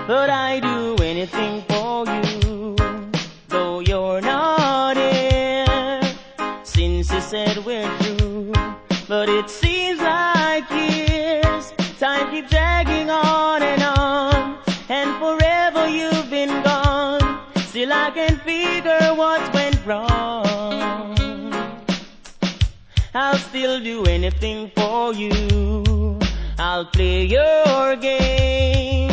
but I do anything for you, though you're not here. Since you said we're through, but it seems like years. Time keeps dragging on, and forever you've been gone. Still I can figure what went wrong. I'll still do anything for you. I'll play your game.